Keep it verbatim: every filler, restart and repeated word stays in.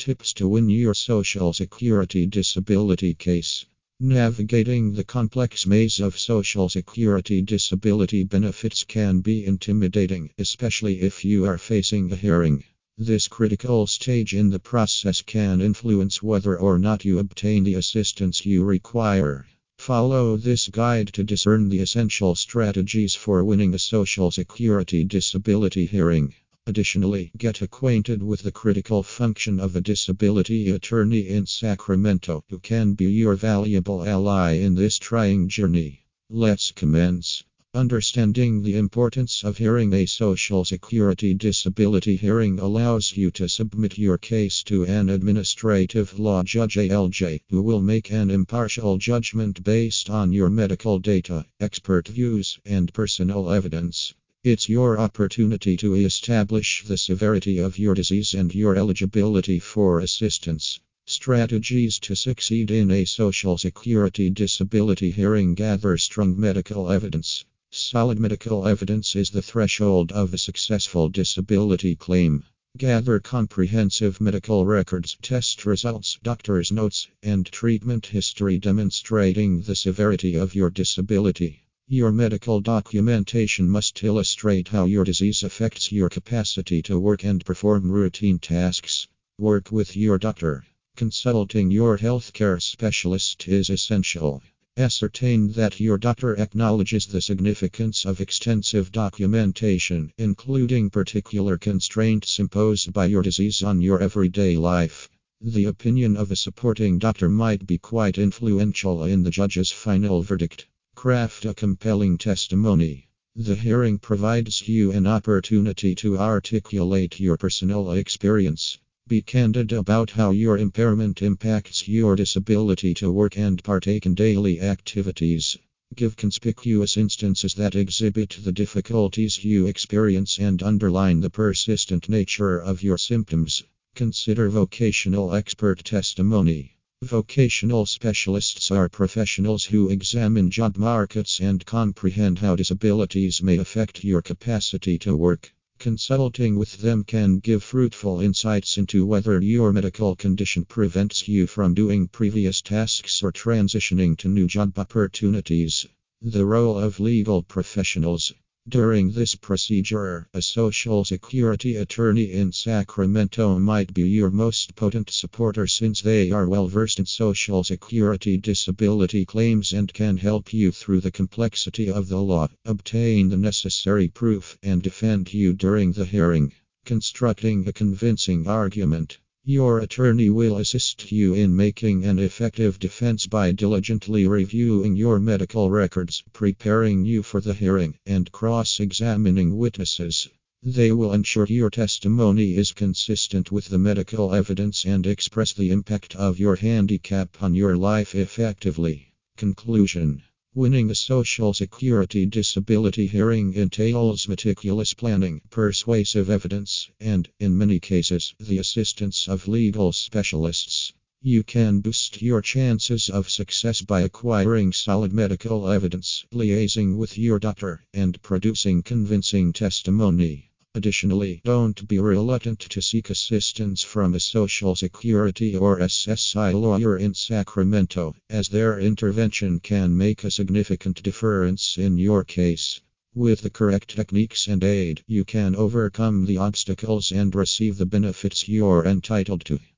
Tips to win your Social Security disability case. Navigating the complex maze of Social Security disability benefits can be intimidating, especially if you are facing a hearing. This critical stage in the process can influence whether or not you obtain the assistance you require. Follow this guide to discern the essential strategies for winning a Social Security disability hearing. Additionally, get acquainted with the critical function of a disability attorney in Sacramento, who can be your valuable ally in this trying journey. Let's commence. Understanding the importance of hearing a Social Security disability hearing allows you to submit your case to an administrative law judge A L J, who will make an impartial judgment based on your medical data, expert views, and personal evidence. It's your opportunity to establish the severity of your disease and your eligibility for assistance. Strategies to succeed in a Social Security disability hearing: gather strong medical evidence. Solid medical evidence is the threshold of a successful disability claim. Gather comprehensive medical records, test results, doctor's notes, and treatment history demonstrating the severity of your disability. Your medical documentation must illustrate how your disease affects your capacity to work and perform routine tasks. Work with your doctor. Consulting your healthcare specialist is essential. Ascertain that your doctor acknowledges the significance of extensive documentation, including particular constraints imposed by your disease on your everyday life. The opinion of a supporting doctor might be quite influential in the judge's final verdict. Craft a compelling testimony. The hearing provides you an opportunity to articulate your personal experience. Be candid about how your impairment impacts your disability to work and partake in daily activities. Give conspicuous instances that exhibit the difficulties you experience and underline the persistent nature of your symptoms. Consider vocational expert testimony. Vocational specialists are professionals who examine job markets and comprehend how disabilities may affect your capacity to work. Consulting with them can give fruitful insights into whether your medical condition prevents you from doing previous tasks or transitioning to new job opportunities. The role of legal professionals. During this procedure, a Social Security attorney in Sacramento might be your most potent supporter, since they are well versed in Social Security disability claims and can help you through the complexity of the law, obtain the necessary proof, and defend you during the hearing. Constructing a convincing argument. Your attorney will assist you in making an effective defense by diligently reviewing your medical records, preparing you for the hearing, and cross-examining witnesses. They will ensure your testimony is consistent with the medical evidence and express the impact of your handicap on your life effectively. Conclusion. Winning a Social Security disability hearing entails meticulous planning, persuasive evidence, and, in many cases, the assistance of legal specialists. You can boost your chances of success by acquiring solid medical evidence, liaising with your doctor, and producing convincing testimony. Additionally, don't be reluctant to seek assistance from a Social Security or S S I lawyer in Sacramento, as their intervention can make a significant difference in your case. With the correct techniques and aid, you can overcome the obstacles and receive the benefits you're entitled to.